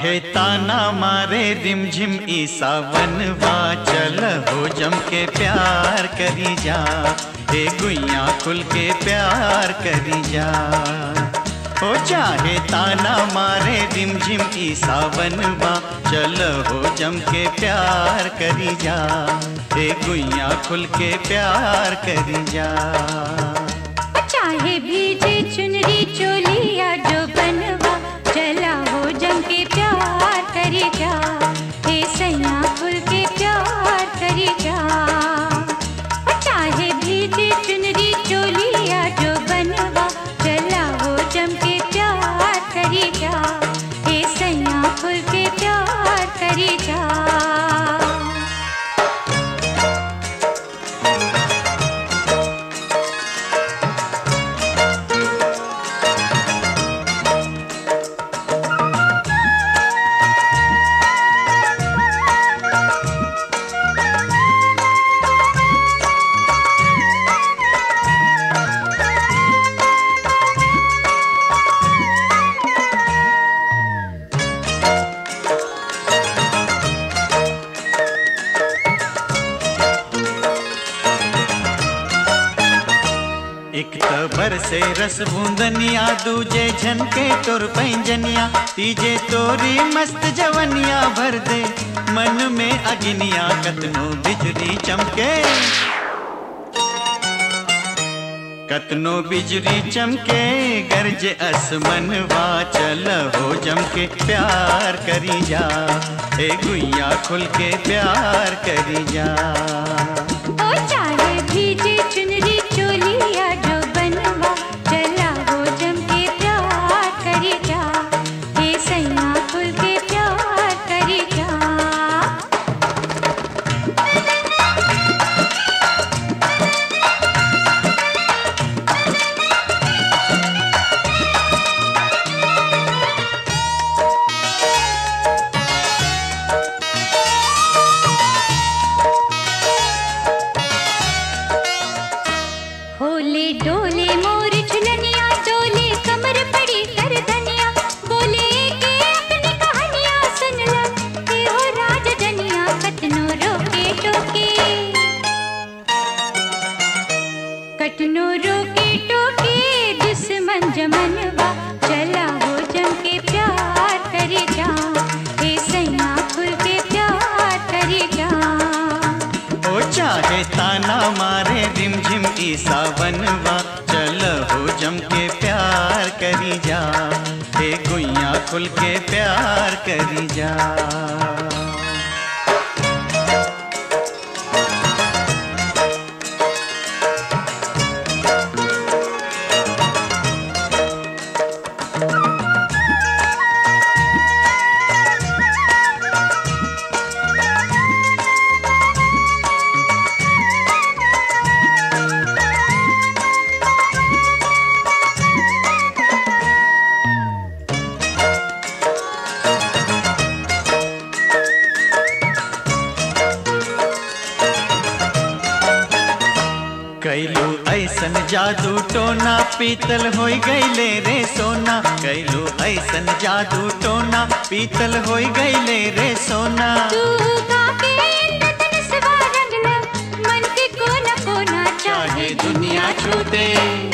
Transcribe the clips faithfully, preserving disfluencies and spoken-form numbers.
चाहे ताना मारे रिमझिम ई सावनवा, चल हो जम के प्यार करी जा, ए गुइया खुल के प्यार करी जा। हो चाहे ताना मारे रिमझिम ई सावनवा, चल हो जम के प्यार करी जा, ए गुइया खुल के प्यार करी जा। चाहे भीजे चुनरी चोलिया जो बनवा, चला हो जम के प्यार करी जा, हे सैया खुल के प्यार करी जा। चाहे भीजे चुनरी चोलिया जो बनवा, चला हो जम के प्यार करी जा, हे सैया खुल के प्यार करी जा। एक तबर से रस बूंदनिया, दूजे झनके तोर पैंजनिया, तीजे तोरी मस्त जवनिया भर दे मन में अग्निया, कतनो बिजली चमके कतनो बिजली चमके गरजे असमनवा, चल हो जम के प्यार करी जा, ए गुइया खुल के प्यार करी जा। ओ चाहे भीजे चुनरी चोलिया जो बनवा, चला हो जम के प्यार करी जा, हे सैया खुल के प्यार करी जा। होले डोले मोर झुलनिया, डोले कमर पड़ी कर धनिया, बोले के अपनी कहानियां सुन ला, के हो राज जनिया, कतनो रोके टोके कतनो रोके टोके दुश्मन जमनवा, चला हो जम के प्यार करी जा, हे सैया खुल के प्यार करी जा। ओ चाहे ताना मारे रिमझिम ई सावनवा, चल हो जम के प्यार करी जा, हे गुइया खुल के प्यार करी जा। कैलू ऐसन जादू टोना, पीतल होई गईले रे सोना, कैलू ऐसन जादू टोना, पीतल होई गईले रे सोना। तू गाके इंद्रधन सवा रंगला, मन के कोना कोना, चाहे दुनिया छूटे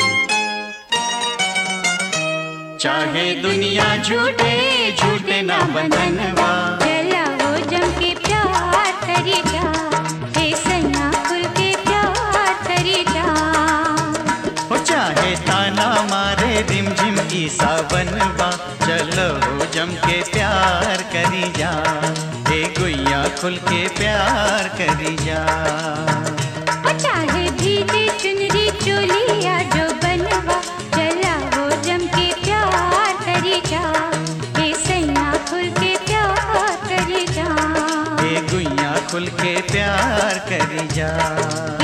चाहे दुनिया झूठे झूठे ना बंधनवा, चला हो जम के प्यार करी जा, हे सैया खुल के प्यार करी जा। हो चाहे ताना मारे रिमझिम ई सावनवा, चल हो जम के प्यार करी जा, हे गुइया खुल के प्यार करी जा। ओ चाहे भीजे चुनरी चोलिया जो बनवा, चला हो जम के प्यार करी जा, हे सैया खुल के प्यार करी जा, हे गुइया खुल के प्यार करी जा।